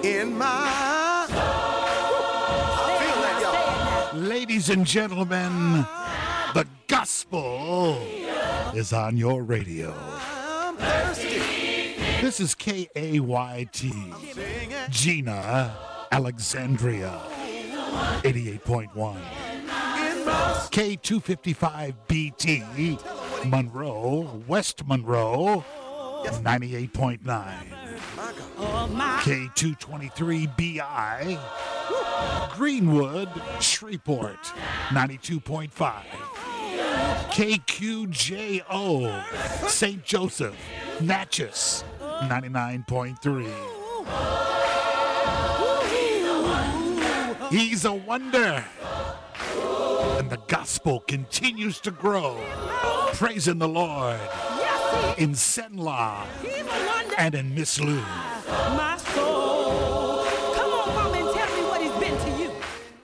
in my soul. I feel that, y'all. Ladies and gentlemen, the gospel is on your radio. I'm thirsty. This is KAYT, Gina, Alexandria, 88.1. K255BT, Monroe, West Monroe, 98.9. K223BI, Greenwood, Shreveport, 92.5. KQJO, St. Joseph, Natchez, 99.3. He's a wonder. And the gospel continues to grow. Praising the Lord in Senla and in Miss Lou. My soul. Come on, mama, and tell me what he's been to you.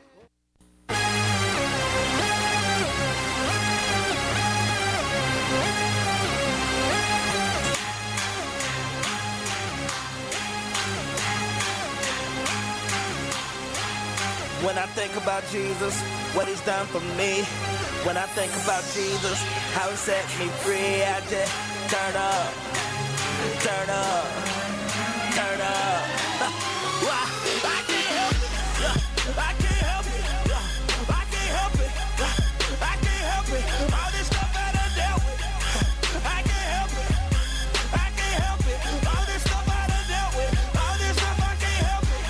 When I think about Jesus, what he's done for me. When I think about Jesus, how he set me free, I just turn up, turn up, turn up. I can't help it. I can't help it. I can't help it. I can't help it. All this stuff I done dealt with. I can't help it. I can't help it. All this stuff I done dealt with. All this stuff I can't help it.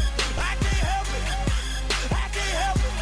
I can't help it. I can't help it.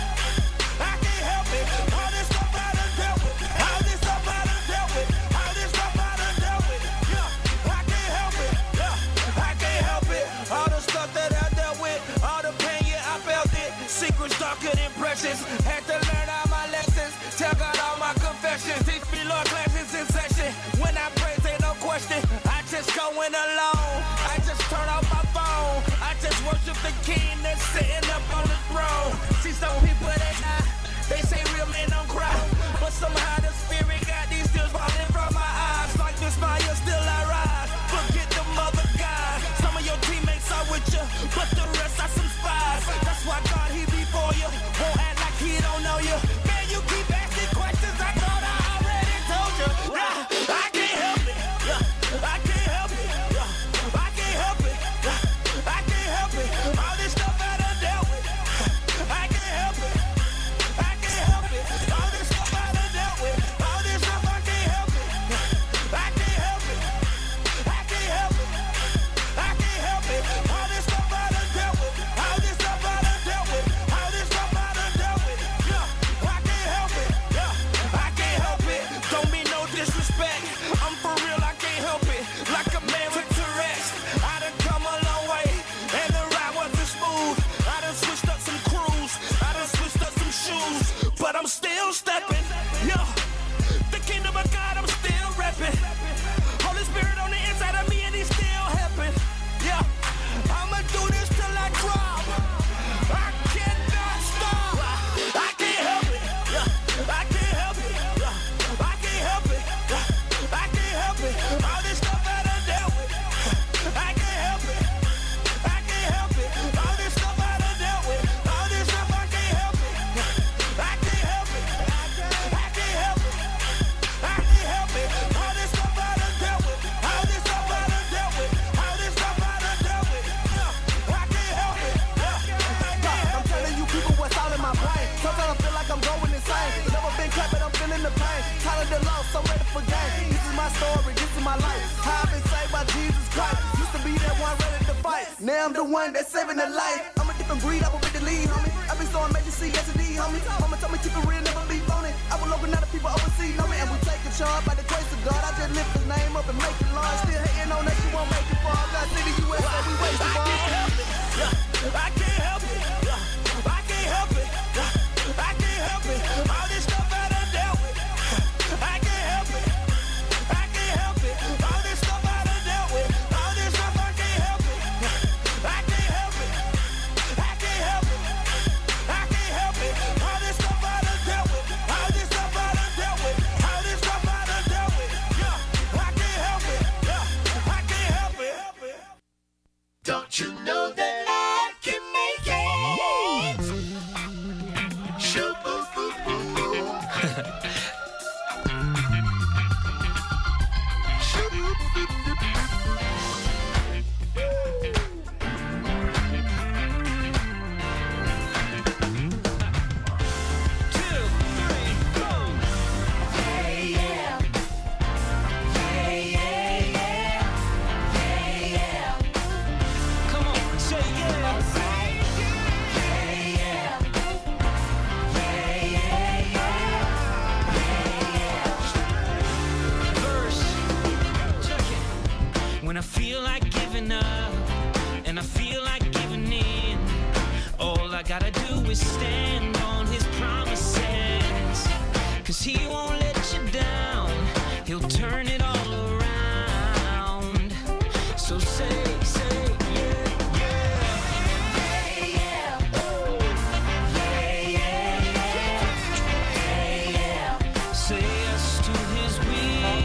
I can't help it. All this stuff I done dealt with. All this stuff I done dealt with. All this stuff I done dealt with. Yeah, I can't help it. Yeah, I can't help it. All the stuff that I dealt with, all the pain, yeah, I felt it. Secrets darker than precious. Had to learn all my lessons. Tell God all my confessions. Teach me Lord classes in session. When I pray, ain't no question. I just going alone. I just turn off my phone. I just worship the King that's sitting up on the throne. See some people that lie. They say real men don't cry, but somehow the spirit got these tears falling from my eyes. Like this fire still I rise. Forget the mother God. Some of your teammates are with you, but the rest are some spies. That's why God he before you. Won't act like he don't know you. Man, you keep asking questions. I thought I already told you. I can't help it. I can't help it. I can't help it. I can't help it. All this stuff I done dealt with. I can't help it. I can't help it. All this stuff I done dealt with. All this stuff I can't help it. I can't help it. I can't help it. I can't help it. All this stuff I done dealt with. All this stuff I done dealt with. All this stuff I done dealt with. Yeah, I can't help it. Yeah, I can't help it. Don't mean no disrespect. I'm for real, I can't help it. Like a man with Tourette's. I done come a long way, and the ride wasn't smooth. I done switched up some crews. I done switched up some shoes, but I'm still stepping. Yeah, the kingdom of God, I'm still repping. Holy Spirit on the inside of me, and he's still helping. Yeah, I'ma do this till I drop. I cannot stop. I can't help it. Yeah, I can't help it. Yeah, I can't help it. Yeah, I can't help it. All this stuff I done dealt with. I can't help it. I can't help it. All this stuff I done dealt with. All this stuff I can't help it. I can't help it. I can't help it. I can't help it. All this stuff I done dealt with. All this stuff I done dealt with. All this stuff I done dealt with. Yeah, I can't help it. I'm telling you people what's all in my brain. Sometimes I feel like I'm going insane. Never been cut, but I'm feeling the pain. Tired of the loss, I'm ready for game. This is my story, this is my life. How I've been saved by Jesus Christ. Used to be that one ready to fight. Now I'm the one that's saving the life. I'm a different breed, I was with the lead, homie. I've been so amazing, see, yes, indeed, homie. Mama told me keep it real, never be phony. I was looking at the people overseas, homie. And we take a charge by the grace of God. I just lift his name up and make it large. Still hating on that, you won't make it far. God City, USA, we waste the I ball. can't help it. Yeah, I can't help it. Yeah, I can't help it. Yeah, I can't help it. All this stuff I done dealt with. I can't help it. I can't help it. All this stuff I done dealt with. All this stuff I can't help it. I can't help it. I can't help it. I can't help it. All this stuff I done dealt with. All this stuff I done dealt with. All this stuff I done dealt with. Yeah, I can't help it. Yeah, I can't help it. Don't you know that When I feel like giving up and I feel like giving in, all I gotta do is stand on his promises. 'Cause he won't let you down, he'll turn it all around. So say, yeah, yeah. Yeah, yeah. Yeah, yeah, yeah. Yeah, yeah. Say yes to his will.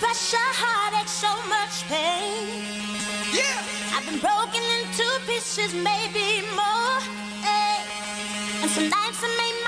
pressure, heartache, so much pain. Yeah. I've been broken into pieces, maybe more. And some nights I made